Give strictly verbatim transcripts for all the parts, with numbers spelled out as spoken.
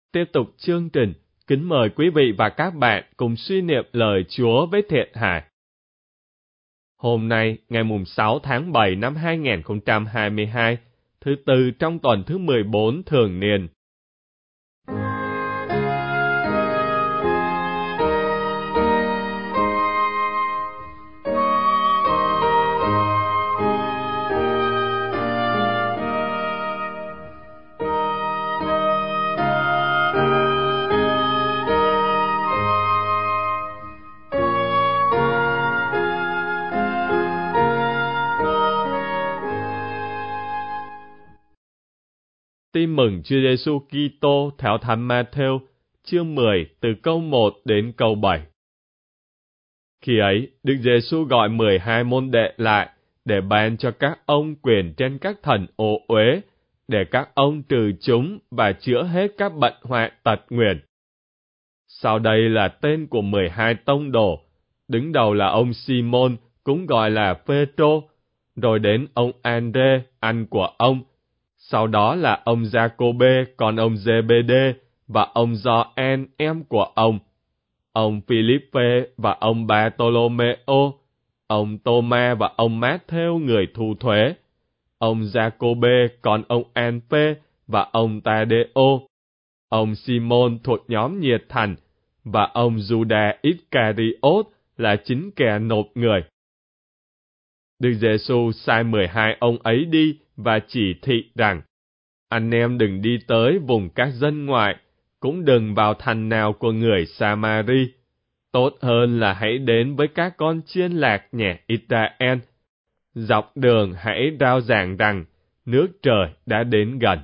Tiếp tục chương trình, kính mời quý vị và các bạn cùng suy niệm lời Chúa với Thiện Hải. Hôm nay, ngày sáu tháng bảy năm hai nghìn không trăm hai mươi hai, thứ tư trong tuần thứ mười bốn thường niên. Tin mừng Chúa Giêsu Kitô theo Thánh Ma-thêu, chương mười từ câu một đến câu bảy. Khi ấy, Đức Giêsu gọi mười hai môn đệ lại để ban cho các ông quyền trên các thần ô uế, để các ông trừ chúng và chữa hết các bệnh hoạn tật nguyền. Sau đây là tên của mười hai tông đồ. Đứng đầu là ông Simon, cũng gọi là Phêrô, rồi đến ông Ândrê, anh của ông. Sau đó là ông Gia-cô-bê, con ông Giê-bê-đê, và ông Gioan, em của ông, ông Phi-líp-phê và ông Ba-tô-lô-mê-ô, ông Tô-ma và ông Mát-thêu người thu thuế, ông Gia-cô-bê, con ông An-phê và ông Ta-đê-ô, ông Simon thuộc nhóm nhiệt thành, và ông Giu-đa Ít-ca-ri-ốt là chính kẻ nộp người. Đức Giêsu sai mười hai ông ấy đi và chỉ thị rằng: anh em đừng đi tới vùng các dân ngoại, cũng đừng vào thành nào của người Sa-ma-ri. Tốt hơn là hãy đến với các con chiên lạc nhà Israel. Dọc đường hãy rao giảng rằng nước trời đã đến gần.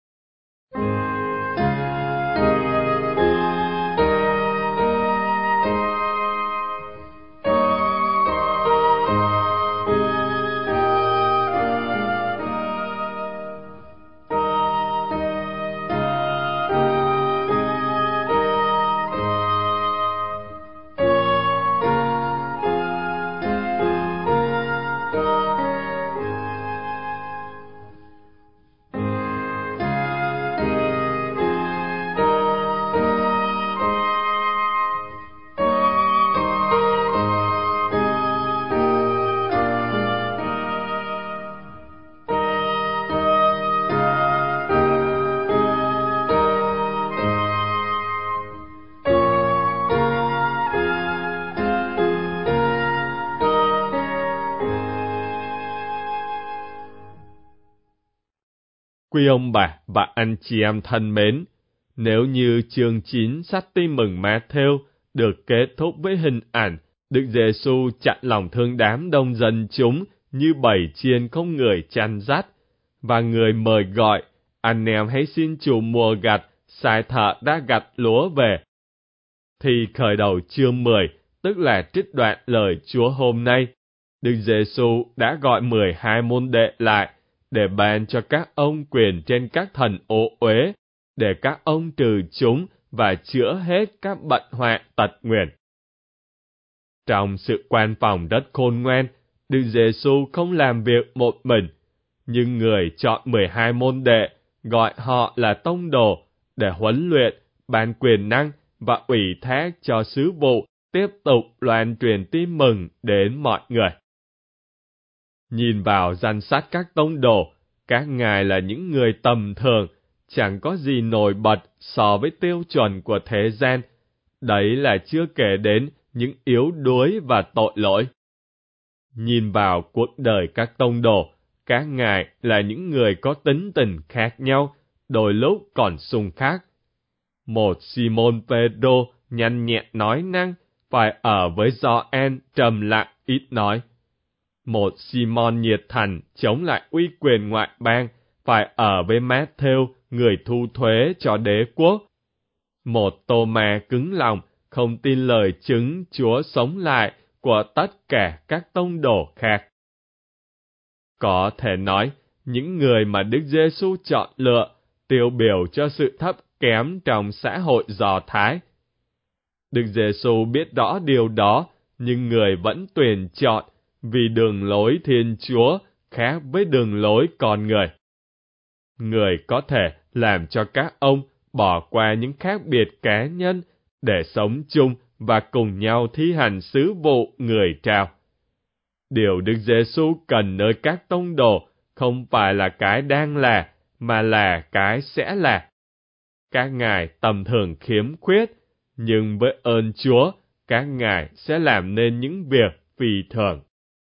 Quý ông bà và anh chị em thân mến, nếu như chương chín sách Tin mừng Ma-thêu được kết thúc với hình ảnh Đức Giêsu chặn lòng thương đám đông dân chúng như bầy chiên không người chăn dắt, và người mời gọi: anh em hãy xin chủ mùa gặt sai thợ đã gặt lúa về, thì khởi đầu chương mười, tức là trích đoạn lời Chúa hôm nay, Đức Giêsu đã gọi mười hai môn đệ lại để ban cho các ông quyền trên các thần ô uế, để các ông trừ chúng và chữa hết các bệnh hoạn tật nguyền. Trong sự quan phòng rất khôn ngoan, Đức Giêsu không làm việc một mình, nhưng người chọn mười hai môn đệ, gọi họ là tông đồ, để huấn luyện, ban quyền năng và ủy thác cho sứ vụ tiếp tục loan truyền tin mừng đến mọi người. Nhìn vào danh sách các tông đồ, các ngài là những người tầm thường, chẳng có gì nổi bật so với tiêu chuẩn của thế gian. Đấy là chưa kể đến những yếu đuối và tội lỗi. Nhìn vào cuộc đời các tông đồ, các ngài là những người có tính tình khác nhau, đôi lúc còn xung khắc. Một Simon Phêrô nhanh nhẹn nói năng, phải ở với Gioan trầm lặng ít nói. Một Simon nhiệt thành chống lại uy quyền ngoại bang, phải ở với Mát-thêu người thu thuế cho đế quốc. Một Tô-ma cứng lòng, không tin lời chứng Chúa sống lại của tất cả các tông đồ khác. Có thể nói, những người mà Đức Giêsu chọn lựa tiêu biểu cho sự thấp kém trong xã hội Do Thái. Đức Giêsu biết rõ điều đó, nhưng người vẫn tuyển chọn vì đường lối Thiên Chúa khác với đường lối con người. Người có thể làm cho các ông bỏ qua những khác biệt cá nhân để sống chung và cùng nhau thi hành sứ vụ người trao. Điều Đức Giêsu cần nơi các tông đồ không phải là cái đang là, mà là cái sẽ là. Các ngài tầm thường khiếm khuyết, nhưng với ơn Chúa, các ngài sẽ làm nên những việc phi thường.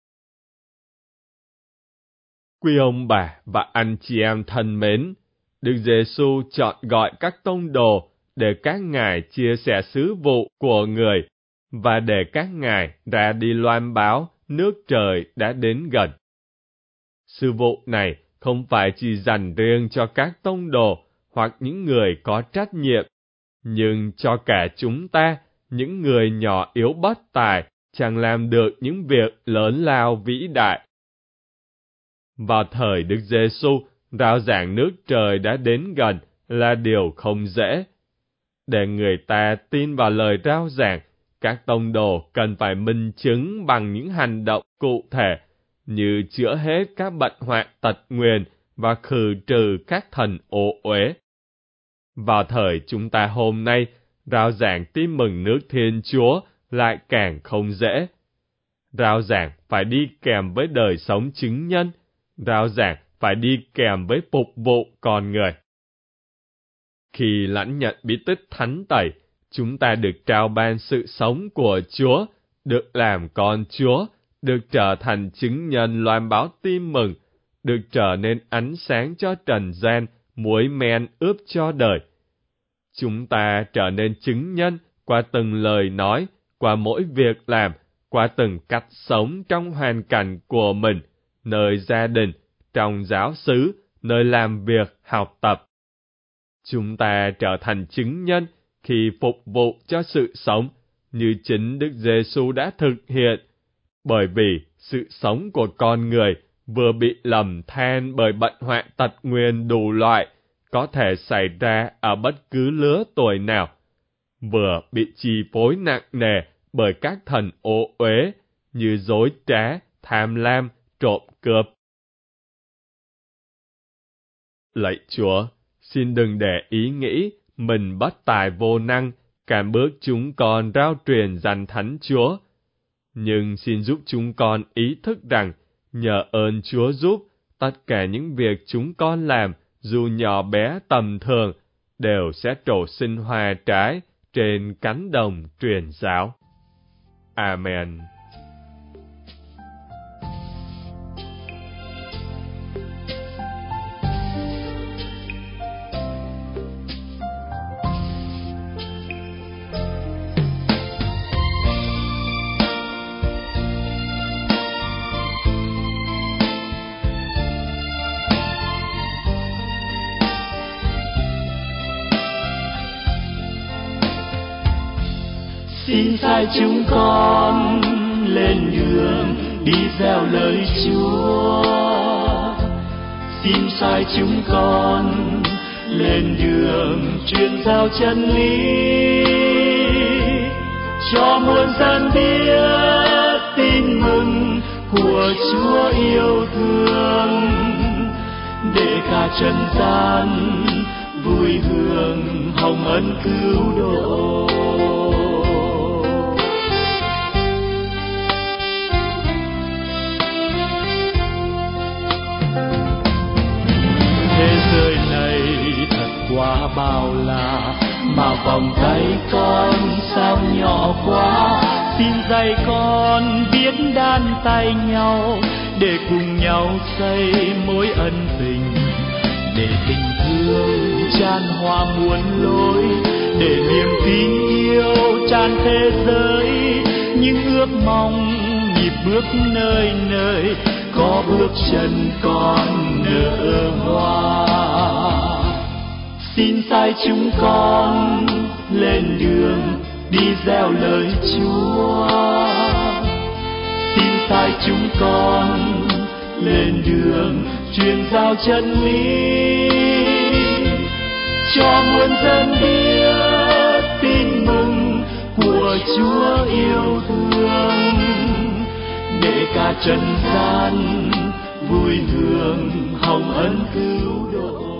Quý ông bà và anh chị em thân mến, Đức Giêsu chọn gọi các tông đồ để các ngài chia sẻ sứ vụ của người và để các ngài ra đi loan báo nước trời đã đến gần. Sứ vụ này không phải chỉ dành riêng cho các tông đồ hoặc những người có trách nhiệm, nhưng cho cả chúng ta, những người nhỏ yếu bất tài, chẳng làm được những việc lớn lao vĩ đại. Vào thời Đức Giêsu, rao giảng nước trời đã đến gần là điều không dễ. Để người ta tin vào lời rao giảng, các tông đồ cần phải minh chứng bằng những hành động cụ thể, như chữa hết các bệnh hoạn tật nguyền và khử trừ các thần ô uế. Vào thời chúng ta hôm nay, rao giảng tin mừng nước Thiên Chúa lại càng không dễ. Rao giảng phải đi kèm với đời sống chứng nhân, rao giảng phải đi kèm với phục vụ con người. Khi lãnh nhận bí tích thánh tẩy, chúng ta được trao ban sự sống của Chúa, được làm con Chúa, được trở thành chứng nhân loan báo tin mừng, được trở nên ánh sáng cho trần gian, muối men ướp cho đời. Chúng ta trở nên chứng nhân qua từng lời nói, qua mỗi việc làm, qua từng cách sống trong hoàn cảnh của mình, nơi gia đình, trong giáo xứ, nơi làm việc, học tập. Chúng ta trở thành chứng nhân khi phục vụ cho sự sống, như chính Đức Giêsu đã thực hiện, bởi vì sự sống của con người vừa bị lầm than bởi bệnh hoạn tật nguyền đủ loại, có thể xảy ra ở bất cứ lứa tuổi nào, vừa bị chi phối nặng nề bởi các thần ô uế như dối trá, tham lam, trộm cướp. Lạy Chúa, xin đừng để ý nghĩ mình bất tài vô năng, cản bước chúng con rao truyền danh Thánh Chúa. Nhưng xin giúp chúng con ý thức rằng, nhờ ơn Chúa giúp, tất cả những việc chúng con làm, dù nhỏ bé tầm thường, đều sẽ trổ sinh hoa trái trên cánh đồng truyền giáo. Amen. Xin sai chúng con lên đường đi gieo lời Chúa. Xin sai chúng con lên đường truyền giao chân lý, cho muôn dân biết tin mừng của Chúa yêu thương, để cả trần gian vui hưởng hồng ân cứu độ. Quá bao la mà vòng tay con sao nhỏ quá. Xin dạy con biết đan tay nhau, để cùng nhau xây mối ân tình, để tình thương tràn hòa muôn lối, để niềm tin yêu tràn thế giới. Những ước mong nhịp bước nơi nơi, có bước chân con nở hoa. Xin sai chúng con lên đường đi gieo lời Chúa. Xin sai chúng con lên đường truyền giao chân lý, cho muôn dân biết tin mừng của Chúa yêu thương, để cả trần gian vui hưởng hồng ân cứu độ.